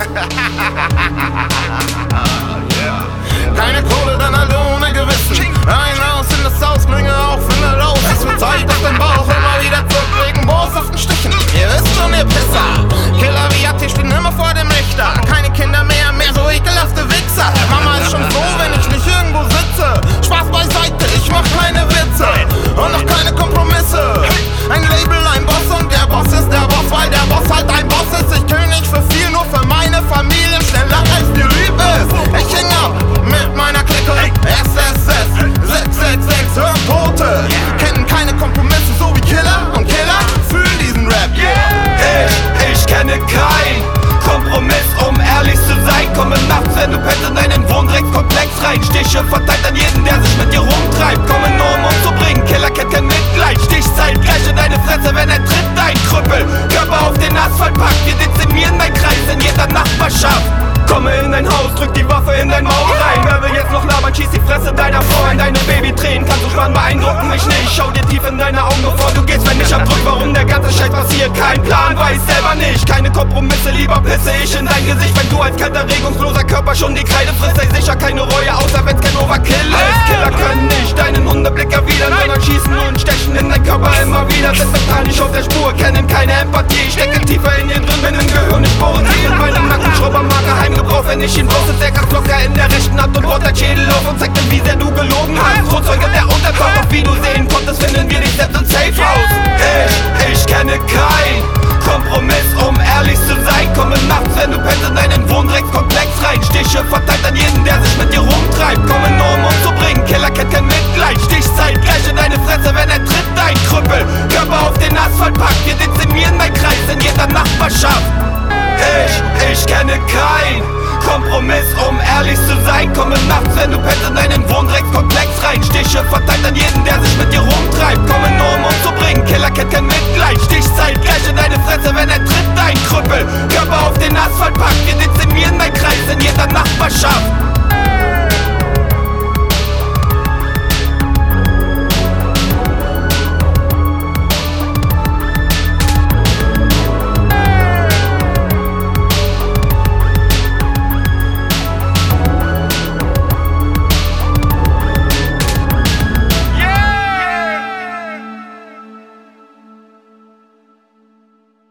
Keine Kohle, dann alle ohne Gewissen. Rein, raus in das Haus, Klinge auf, finde raus. Es wird Zeit, dass dein Bauch immer wieder zurücklegen. Boshaften Stichen, ihr wisst schon, ihr Pisser. Killer wie Atti stehen immer vor dem Richter. Keine Kinder mehr, mehr so ekelhafte Wichser. Mama ist schon froh, wenn ich nicht irgendwo sitze. Spaß beiseite, ich mach keine Witze. Und noch keine Kompromisse. Ein Label, ein Boss und der Boss ist der Boss, weil der Boss halt ein Boss ist. Ich kill nicht für viel, nur für meine Familie. Schneller als dir lieb ist. Ich häng ab mit meiner Clique. SSS 666, hör Tote. Kennen keine Kompromisse, so wie Killer. Und Killer fühlen diesen Rap, Ich kenne keinen Kompromiss, um ehrlich zu sein. Komme nachts, wenn du pennst, in deinen Wohndreckskomplex rein. Stiche verteilt an jeden, der sich mit dir rumtreibt. Komme nur um umzubringen, Killer kennt kein Mitleid. Stichzeit gleich in deine Fresse, wenn er tritt, dein Krüppel. Körper auf den Asphalt packt, wir dezimieren dein Kreis in jeder Nachbarschaft. Komme in dein Haus, drück die Waffe in dein Maul rein. Wer will jetzt noch labern, schieß die Fresse deiner Frau in deine Babytränen. Kannst du sparen, beeindrucken mich nicht. Schau dir tief in deine Augen, bevor du gehst, wenn ich abdrück. Warum der ganze Scheiß passiert, kein Plan, weiß selber nicht. Keine Kompromisse, lieber pisse ich in dein Gesicht. Wenn du als kalter, regungsloser Körper schon die Kreide frisst, sei sicher keine Reue, außer wenn's kein Overkill ist. Killer können nicht deinen Hundeblick erwidern, sondern schießen und stechen in dein Körper immer wieder. Sind mechanisch auf der Spur, kennen keine Empathie. Ich stecke tiefer in dir drin, bin im Gehirn nicht bohren. In meinem Nacken Schrubbermarker heimgebraucht, wenn ich ihn brauche, ist der ganz locker in der rechten Hand und baut dein Schädel auf und zeigt dir, wie sehr du gelogen hast. Kronzeuge der Untertauch, doch wie du sehen konntest, finden wir dich selbst im Safe House. Ich kenne keinen Kompromiss, um ehrlich zu sein. Komme nachts, wenn du pennst, in deinen Wohndreckskomplex rein. Stiche verteilt an jeden, der sich mit dir rumtreibt. Komme nur um umzubringen, Killer kennt kein Mitleid. Stichzeit gleich in deine Fresse, wenn er tritt, dein Krüppel. Körper auf den Asphalt packt, wir dezimieren dein Kreis in jeder Nachbarschaft. Ich kenne keinen Kompromiss, um ehrlich zu sein. Komme nachts, wenn du pennst, in deinen Wohndreckskomplex rein. Stiche verteilt an jeden, der sich mit dir rumtreibt. Komme nur um umzubringen, Killer kennt kein Mitleid. Stichzeit gleich in deine Fresse, wenn er tritt.